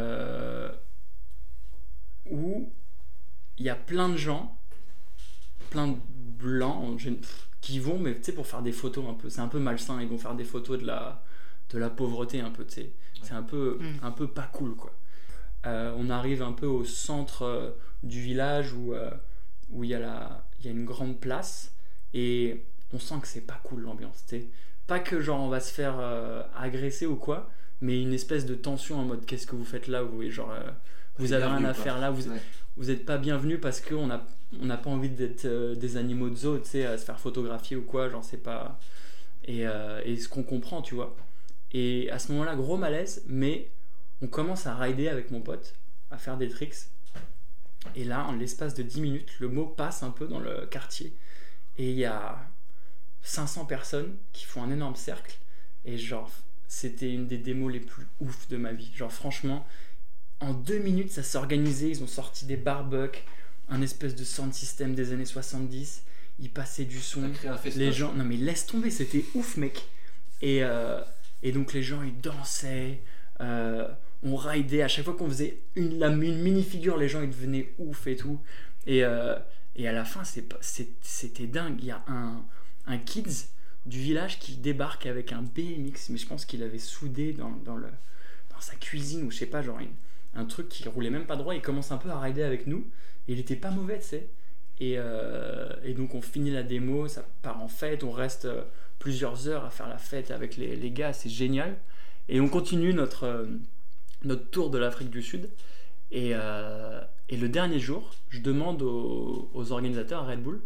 où il y a plein de gens, plein de blancs qui vont, mais tu sais, pour faire des photos un peu, c'est un peu malsain, ils vont faire des photos de la pauvreté un peu, tu sais. C'est un peu pas cool, quoi. On arrive un peu au centre du village où il y a une grande place, et on sent que c'est pas cool l'ambiance, tu sais. Pas que genre on va se faire agresser ou quoi, mais une espèce de tension en mode qu'est-ce que vous faites là, vous avez rien à faire là, vous êtes pas bienvenus parce qu'on n'a pas envie d'être des animaux de zoo, tu sais, à se faire photographier ou quoi, genre c'est pas. Et ce qu'on comprend, tu vois. Et à ce moment-là, gros malaise, mais on commence à rider avec mon pote, à faire des tricks. Et là, en l'espace de 10 minutes, le mot passe un peu dans le quartier. Et il y a 500 personnes qui font un énorme cercle. Et genre, c'était une des démos les plus ouf de ma vie. Genre, franchement, en 2 minutes, ça s'est organisé. Ils ont sorti des barbucks, un espèce de sound system des années 70. Ils passaient du son. Les gens, non mais laisse tomber, c'était ouf, mec. Et donc les gens, ils dansaient. On ridait. À chaque fois qu'on faisait une mini-figure, les gens, ils devenaient ouf et tout. Et à la fin, c'était dingue. Il y a un kids du village qui débarque avec un BMX, mais je pense qu'il avait soudé dans sa cuisine, ou je sais pas, genre un truc qui roulait même pas droit. Il commence un peu à rider avec nous. Et il était pas mauvais, tu sais. Et donc on finit la démo, ça part en fête, on reste plusieurs heures à faire la fête avec les gars, c'est génial. Et on continue notre tour de l'Afrique du Sud. Et le dernier jour, je demande aux organisateurs à Red Bull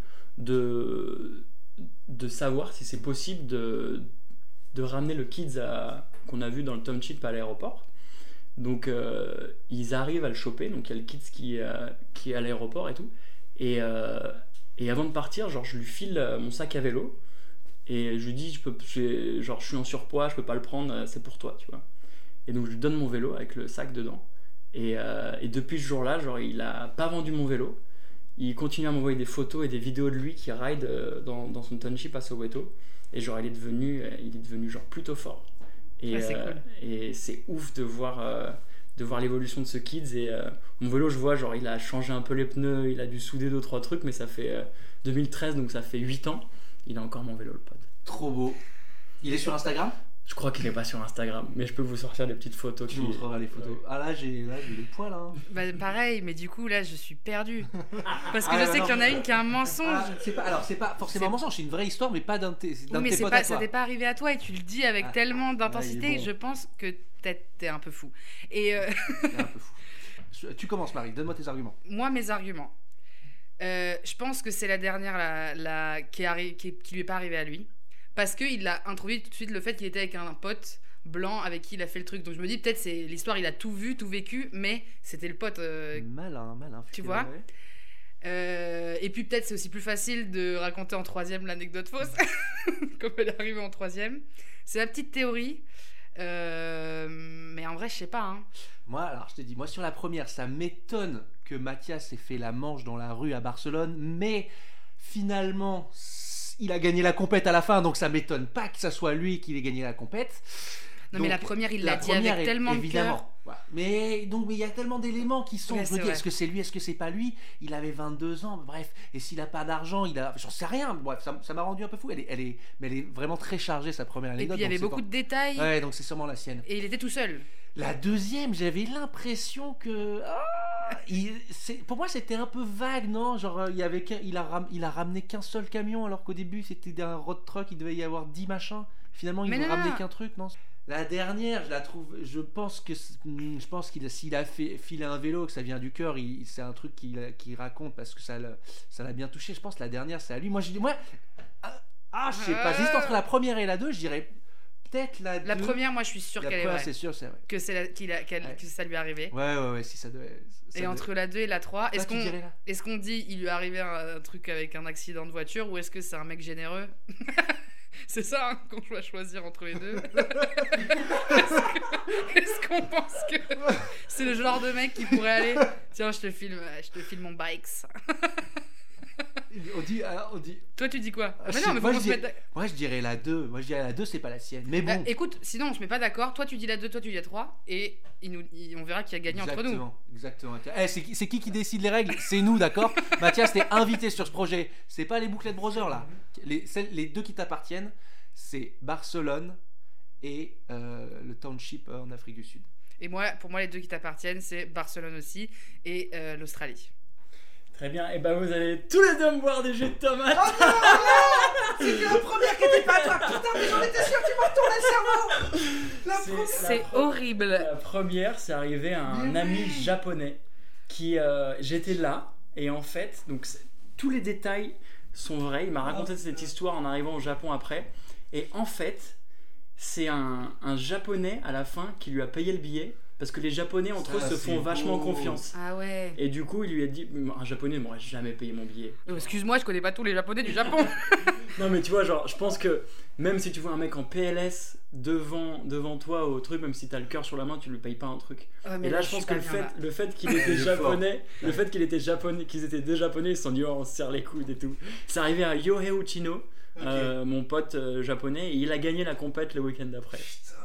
de savoir si c'est possible de ramener le Kids qu'on a vu dans le Township à l'aéroport. Donc ils arrivent à le choper, donc il y a le Kids qui est à l'aéroport et tout. Et avant de partir, genre je lui file mon sac à vélo et je lui dis je suis en surpoids, je peux pas le prendre, c'est pour toi, tu vois. Et donc je lui donne mon vélo avec le sac dedans. Et depuis ce jour-là, genre il a pas vendu mon vélo. Il continue à m'envoyer des photos et des vidéos de lui qui ride dans son township à Soweto. Et genre il est devenu genre plutôt fort. Et c'est cool. Et c'est ouf de voir l'évolution de ce Kids. Et mon vélo, je vois, genre il a changé un peu les pneus, il a dû souder 2-3 trucs, mais ça fait 2013, donc ça fait 8 ans. Il a encore mon vélo, le pote. Trop beau. Il est sur Instagram ? Je crois qu'il est pas sur Instagram, mais je peux vous sortir des petites photos. Tu montreras les photos. Ah là j'ai les poils hein. Bah, pareil, mais du coup là je suis perdue. Parce que je sais qu'il y en a une qui a un mensonge. C'est pas forcément un mensonge, c'est une vraie histoire, mais pas d'un de tes potes à toi. Ça t'est pas arrivé à toi et tu le dis avec tellement d'intensité, bon. je pense que peut-être t'es un peu fou. Et un peu fou. Tu commences Marie, donne-moi tes arguments. Moi mes arguments. Je pense que c'est la dernière qui lui est pas arrivée à lui. Parce qu'il a introduit tout de suite le fait qu'il était avec un pote blanc avec qui il a fait le truc. Donc je me dis peut-être c'est l'histoire, il a tout vu, tout vécu, mais c'était le pote. Malin. Tu vois. Ouais. Et puis peut-être c'est aussi plus facile de raconter en troisième l'anecdote fausse, comme elle est arrivée en troisième. C'est la petite théorie. Mais en vrai je sais pas. Hein. Moi alors je te dis, moi sur la première, ça m'étonne que Mathias ait fait la manche dans la rue à Barcelone, mais finalement il a gagné la compète à la fin, donc ça m'étonne pas que ça soit lui qui ait gagné la compète. Non donc, mais la première il l'a dit avec tellement de cœur. Ouais. Mais il y a tellement d'éléments qui sont. Ouais, je me dis, est-ce que c'est lui, est-ce que c'est pas lui ? Il avait 22 ans, bref. Et s'il a pas d'argent, j'en sais rien. Bref, ça m'a rendu un peu fou. Elle est vraiment très chargée sa première anecdote. Et puis il y avait beaucoup de détails. Ouais, donc c'est sûrement la sienne. Et il était tout seul. La deuxième, j'avais l'impression que pour moi c'était un peu vague, non ? Genre il a ramené qu'un seul camion alors qu'au début c'était un road truck, il devait y avoir 10 machins. Finalement ils n'ont ramené qu'un truc, non ? La dernière, je la trouve. Je pense qu'il s'il a filé un vélo, que ça vient du cœur, c'est un truc qu'il raconte parce que ça l'a bien touché. Je pense que la dernière c'est à lui. Moi je sais pas. J'hésite entre la première et la 2, je dirais. Peut-être la première, moi je suis sûre qu'elle est vraie. C'est sûr, c'est vrai. Que ça lui est arrivé. Ouais, si ça devait. Et entre la 2 et la 3, est-ce qu'on dit il lui est arrivé un truc avec un accident de voiture ou est-ce que c'est un mec généreux ? C'est ça, hein, qu'on doit choisir entre les deux. Est-ce qu'on pense que c'est le genre de mec qui pourrait aller tiens, je te filme mon bikes. On dit. Toi, tu dis quoi ? Mais non, mais moi, je dirais la 2. Moi, je dirais la 2, c'est pas la sienne. Mais bon. Écoute, sinon, on se met pas d'accord. Toi, tu dis la 2, toi, tu dis la 3. Et on verra qui a gagné entre nous. Exactement. C'est qui décide les règles ? C'est nous, d'accord ? Mathias, t'es invité sur ce projet. C'est pas les Bouclettes Brothers, là. Les deux qui t'appartiennent, c'est Barcelone et le Township en Afrique du Sud. Et pour moi, les deux qui t'appartiennent, c'est Barcelone aussi et l'Australie. Très bien, et ben vous allez tous les deux me boire des jus de tomates. Oh non, c'était la première qui était pas à toi. Putain, mais j'en étais sûr, tu m'as retourné le cerveau. C'est horrible. La première, c'est arrivé à un ami japonais qui j'étais là et en fait, donc tous les détails sont vrais. Il m'a raconté cette histoire en arrivant au Japon après et en fait, c'est un japonais à la fin qui lui a payé le billet. Parce que les Japonais entre eux se font vachement confiance. Ah ouais. Et du coup, il lui a dit, un Japonais ne m'aurait jamais payé mon billet. Excuse-moi, je connais pas tous les Japonais du Japon. Non mais tu vois, genre, je pense que même si tu vois un mec en PLS devant toi au truc, même si t'as le cœur sur la main, tu lui payes pas un truc. Et là, je pense que le fait qu'il était japonais, qu'ils étaient deux Japonais, ils se sont dit, oh, on se serre les coudes et tout. C'est arrivé à Yohei Uchino, mon pote japonais, et il a gagné la compète le week-end d'après.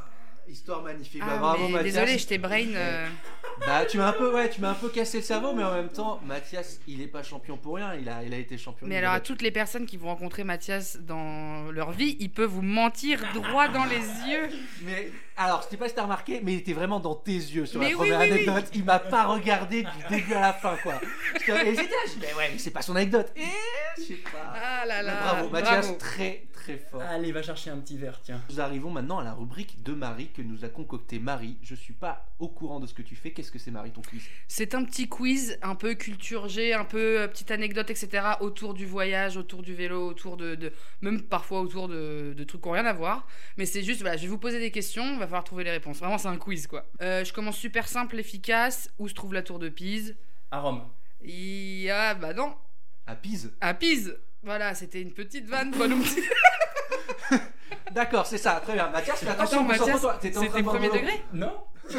Histoire magnifique. Ah, Bah, bravo mais Mathias. désolé, je t'ai brain. Bah, tu m'as un peu cassé le cerveau, mais en même temps, Mathias, il est pas champion pour rien. Il a été champion. Mais du alors, à Gabon. toutes les personnes qui vont rencontrer Mathias dans leur vie, il peut vous mentir droit dans les yeux. Mais alors, je sais pas si t'as remarqué, mais il était vraiment dans tes yeux sur Mais la oui, première oui, oui. anecdote. Il m'a pas regardé du début à la fin, quoi. Et j'étais là, je dis, mais ouais, mais c'est pas son anecdote. Et je sais pas. Ah là Mais là. bravo, Mathias, bravo. très très fort. Allez, va chercher un petit verre, tiens. Nous arrivons maintenant à la rubrique de Marie que nous a concocté Marie. Je suis pas au courant de ce que tu fais. Qu'est-ce que c'est, Marie, ton quiz? C'est un petit quiz, un peu culture G, un peu petite anecdote, etc. autour du voyage, autour du vélo, autour de même parfois autour de trucs qui n'ont rien à voir. Mais c'est juste, voilà, je vais vous poser des questions, il va falloir trouver les réponses. Vraiment, c'est un quiz, quoi. Je commence super simple, efficace. Où se trouve la tour de Pise? À Rome. Bah non, À Pise. à Pise. Voilà, c'était une petite vanne, quoi. Donc... D'accord, c'est ça. Très bien. Mathias, fais attention, Attends, Mathias, concentre-toi. T'étais en train c'était de boire premier de l'eau. degré? Non.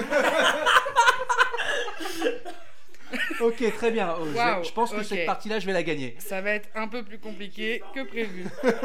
Ok, très bien. Waouh, Je pense que ok. cette partie-là, je vais la gagner. Ça va être un peu plus compliqué que prévu.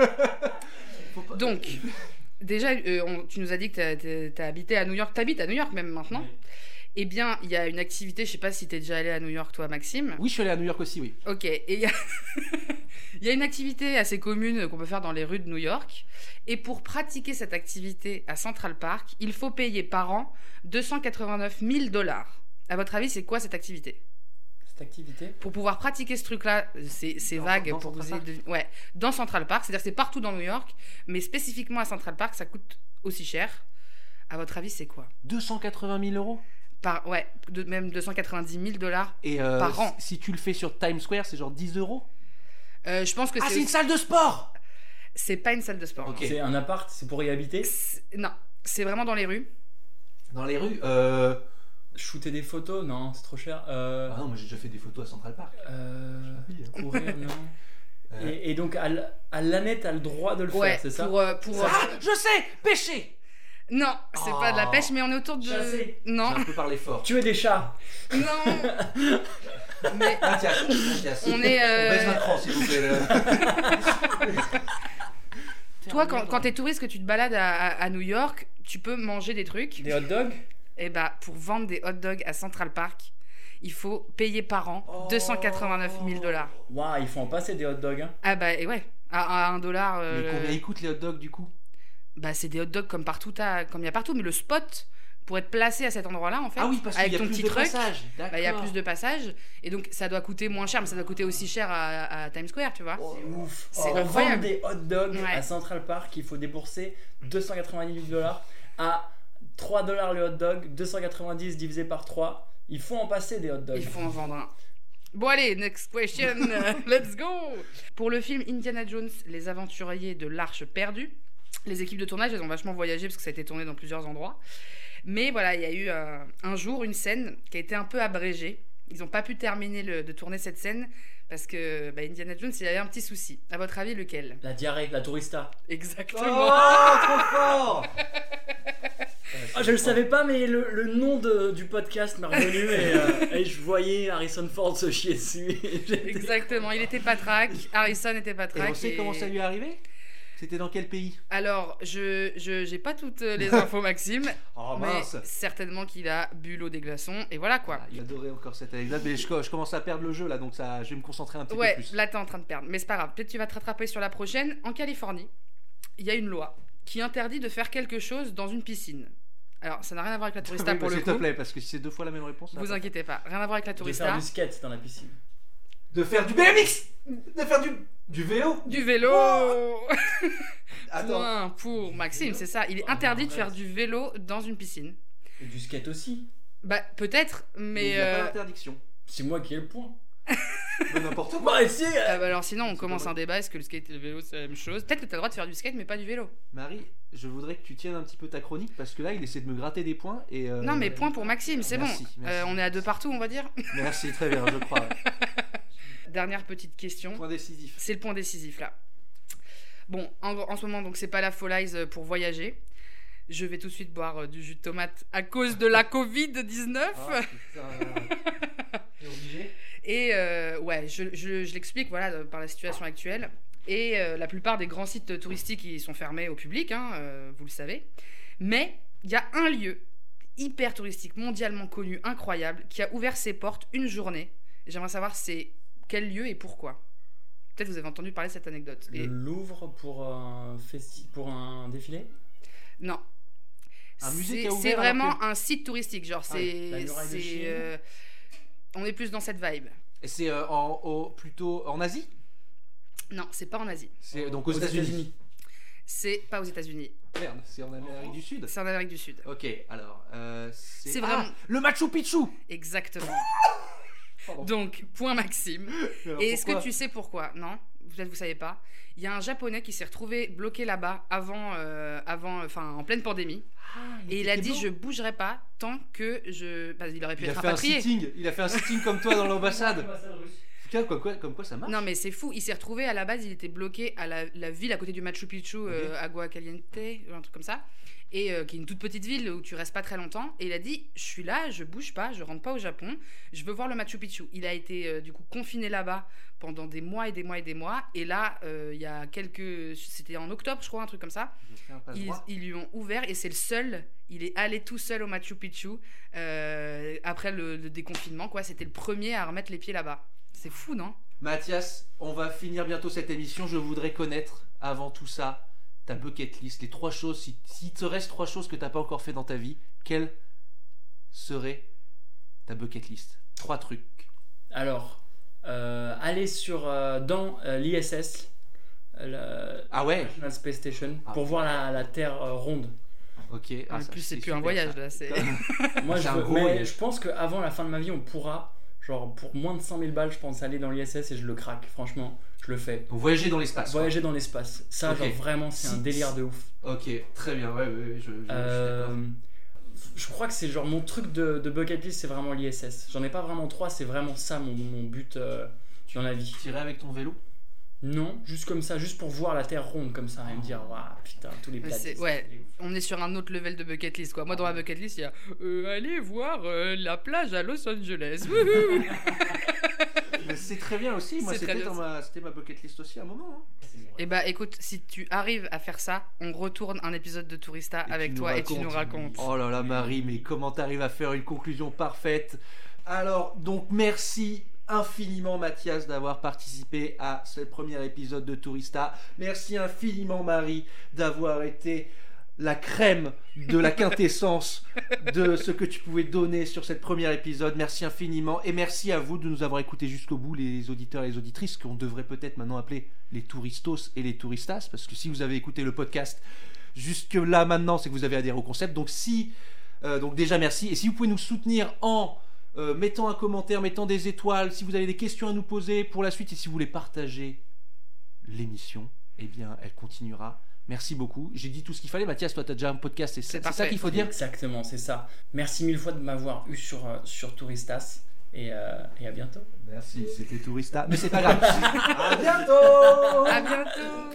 Faut pas- Donc, déjà, tu nous as dit que t'as habité à New York. T'habites à New York même maintenant. Eh bien, il y a une activité, je sais pas si t'es déjà allé à New York toi, Maxime. Oui, je suis allé à New York aussi, oui. Ok, et il y a... il y a une activité assez commune qu'on peut faire dans les rues de New York. Et pour pratiquer cette activité à Central Park, il faut payer par an 289 000 $. À votre avis, c'est quoi cette activité? Cette activité. Pour pouvoir pratiquer ce truc-là, c'est Dans- vague dans pour que vous Central ayez ouais, dans Central Park, c'est-à-dire que c'est partout dans New York, mais spécifiquement à Central Park, ça coûte aussi cher. À votre avis, c'est quoi? 280 000 €. Ouais, même 290 000 $. Et Par an. si tu le fais sur Times Square, c'est genre 10 €. Je pense que Ah, c'est une salle de sport. c'est pas une salle de sport. Ok. C'est un appart, c'est pour y habiter. Non, c'est vraiment dans les rues. Dans les rues. Shooter des photos, non, c'est trop cher. Ah non, moi j'ai déjà fait des photos à Central Park. Courir, non. Et donc, à l'année, t'as le droit de le Ouais, faire, c'est ça? pour Ah, je sais, pêcher. Non, c'est pas de la pêche, mais on est autour de. Chasser. Non, J'ai un peu parlé fort. Tuer des chats. non. Mais Mathias. on est. On baisse d'un cran, s'il vous plaît. Toi, quand t'es touriste, que tu te balades à New York, tu peux manger des trucs. Des hot dogs. Et bah, pour vendre des hot dogs à Central Park, il faut payer par an 289 000 $. Waouh, il faut en passer des hot dogs, hein. Ah bah, et ouais, à $1. Mais combien ils coûtent les hot dogs du coup? Bah, c'est des hot dogs comme partout, comme il y a partout, mais le spot pour être placé à cet endroit-là, en fait, Ah oui, parce qu'il avec y a ton plus petit de truck, passages. bah, il y a plus de passages, et donc ça doit coûter moins cher, mais ça doit coûter aussi cher à Times Square, tu vois. C'est ouf. C'est Pour incroyable. vendre des hot dogs Ouais. à Central Park, il faut débourser 290 $. À 3 $ le hot dog, 290 divisé par 3. Il faut en passer des hot dogs. Il faut en vendre un. Bon allez, next question, let's go. Pour le film Indiana Jones, les aventuriers de l'Arche perdue, les équipes de tournage, elles ont vachement voyagé parce que ça a été tourné dans plusieurs endroits. Mais voilà, il y a eu un jour une scène qui a été un peu abrégée. Ils n'ont pas pu terminer de tourner cette scène parce que Indiana Jones, il avait un petit souci. À votre avis, lequel? La diarrhée, la tourista. Exactement. Oh, trop fort. Ah, je le savais pas, mais le nom du podcast m'est revenu et je voyais Harrison Ford se chier dessus. Exactement, il était patraque, Harrison était Et patraque. on sait comment ça lui est arrivé? C'était dans quel pays? Alors, je j'ai pas toutes les infos, Maxime, Oh mais mince. certainement qu'il a bu l'eau des glaçons, et voilà quoi. Ah, il adorait encore cette anecdote, mais je commence à perdre le jeu là, donc ça, je vais me concentrer un petit Ouais, peu plus. là t'es en train de perdre, mais c'est pas grave, peut-être tu vas te rattraper sur la prochaine. En Californie, il y a une loi qui interdit de faire quelque chose dans une piscine. Alors, ça n'a rien à voir avec la tourista Oui, pour le s'il te coup. plaît, parce que si c'est deux fois la même réponse, ça Vous va pas. inquiétez pas, rien à voir avec la De faire tourista. du skate dans la piscine. De faire du BMX, de faire du vélo. Du vélo. Attends. Point pour Maxime, c'est ça. Il est interdit de faire du vélo dans une piscine. Et du skate aussi. Bah peut-être, Mais mais. il n'y a pas d'interdiction. C'est moi qui ai le point. Mais n'importe quoi. Bah, si. Bah alors sinon on commence pas un débat, est-ce que le skate et le vélo c'est la même chose? Peut-être que t'as le droit de faire du skate mais pas du vélo. Marie, je voudrais que tu tiennes un petit peu ta chronique parce que là, il essaie de me gratter des points et. Non mais point pour Maxime, c'est merci, bon. merci. On est à deux partout on va dire. Merci, très bien, je crois. Dernière petite question. Point décisif. C'est le point décisif là. Bon, en ce moment donc c'est pas la Folies pour voyager. Je vais tout de suite boire du jus de tomate à cause de la Covid-19. Ah, putain. T'es obligé? Et ouais, je l'explique voilà, par la situation actuelle. Et la plupart des grands sites touristiques ils sont fermés au public, hein, vous le savez. Mais il y a un lieu hyper touristique, mondialement connu, incroyable, qui a ouvert ses portes une journée. J'aimerais savoir c'est quel lieu et pourquoi. Peut-être vous avez entendu parler de cette anecdote. Le Louvre pour un défilé? Non. Un musée qui a ouvert c'est alors vraiment que- un site touristique, genre la muraille de Chine. on est plus dans cette vibe. Et c'est plutôt en Asie? Non, c'est pas en Asie. C'est donc aux États-Unis. C'est pas aux États-Unis. Merde, c'est en Amérique du Sud. C'est en Amérique du Sud. Ok, alors C'est vraiment- le Machu Picchu. Exactement. Pardon. Donc, point Maxime. Alors, Et est-ce que pourquoi tu sais pourquoi? Non, peut-être vous savez pas. Il y a un Japonais qui s'est retrouvé bloqué là-bas en pleine pandémie. Et il a dit je bougerai pas tant que je. Bah, il aurait pu Il a être fait un rapatrié. sitting. Il a fait un sitting comme toi dans l'ambassade. Putain, comme quoi ça marche. Non mais c'est fou, il s'est retrouvé à la base, il était bloqué à la ville à côté du Machu Picchu, Agua Caliente, un truc comme ça, et qui est une toute petite ville où tu restes pas très longtemps, et il a dit je suis là, je bouge pas, je rentre pas au Japon, je veux voir le Machu Picchu. Il a été du coup confiné là-bas pendant des mois et des mois et des mois, et là il y a c'était en octobre je crois, un truc comme ça, ils lui ont ouvert et c'est le seul, il est allé tout seul au Machu Picchu après le déconfinement quoi, c'était le premier à remettre les pieds là-bas. C'est fou, non? Mathias, on va finir bientôt cette émission. Je voudrais connaître, avant tout ça, ta bucket list. Les 3 choses, s'il te reste 3 choses que tu n'as pas encore fait dans ta vie, quelles seraient ta bucket list? 3 trucs. Alors, aller dans l'ISS, Ah ouais. National Space Station, Ah. pour voir la Terre ronde. Ok. En ça, plus, c'est plus super, un voyage, ça. là. C'est... Moi, C'est un gros mais voyage. je pense qu'avant la fin de ma vie, on pourra, genre pour moins de 100 000 balles, je pense, aller dans l'ISS et je le craque. Franchement, je le fais. Donc, voyager dans l'espace. Voyager dans l'espace, ça, Ok. genre vraiment, c'est un délire de ouf. Ok, très bien. Ouais, je suis d'accord. Je crois que c'est genre mon truc de bucket list, c'est vraiment l'ISS. J'en ai pas vraiment 3, c'est vraiment ça mon but dans la vie. Tirer avec ton vélo? Non, juste comme ça, juste pour voir la Terre ronde comme ça et me dire, waouh, putain, tous les Mais platistes. ouais, on est sur un autre level de bucket list, quoi. Moi, dans ma bucket list, il y a aller voir la plage à Los Angeles. Wouhou. Mais c'est très bien aussi. Moi, C'est c'était très bien. c'était ma bucket list aussi à un moment. Hein. Et bah, écoute, si tu arrives à faire ça, on retourne un épisode de Tourista Et avec tu toi nous et tu nous racontes. Oh là là, Marie, mais comment t'arrives à faire une conclusion parfaite? Alors, donc, merci infiniment, Mathias, d'avoir participé à ce premier épisode de Tourista. Merci infiniment, Marie, d'avoir été la crème de la quintessence de ce que tu pouvais donner sur cette premier épisode. Merci infiniment. Et merci à vous de nous avoir écoutés jusqu'au bout, les auditeurs et les auditrices, qu'on devrait peut-être maintenant appeler les touristos et les touristas, parce que si vous avez écouté le podcast jusque là maintenant, c'est que vous avez adhéré au concept. Donc donc déjà merci. Et si vous pouvez nous soutenir en mettant un commentaire, mettant des étoiles, si vous avez des questions à nous poser pour la suite et si vous voulez partager l'émission, eh bien elle continuera. Merci beaucoup. J'ai dit tout ce qu'il fallait. Mathias, toi tu as déjà un podcast, c'est ça parfait. qu'il faut dire? Exactement, c'est ça. Merci 1000 fois de m'avoir eu sur Touristas et à bientôt. Merci, c'était Tourista, mais c'est pas grave. À bientôt. À bientôt.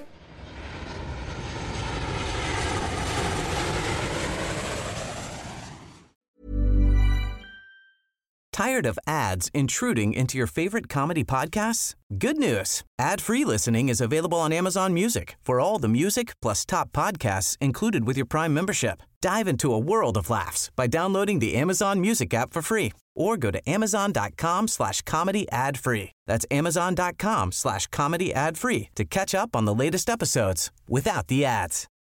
Tired of ads intruding into your favorite comedy podcasts? Good news. Ad-free listening is available on Amazon Music for all the music plus top podcasts included with your Prime membership. Dive into a world of laughs by downloading the Amazon Music app for free or go to amazon.com/comedy ad-free. That's amazon.com/comedy ad-free to catch up on the latest episodes without the ads.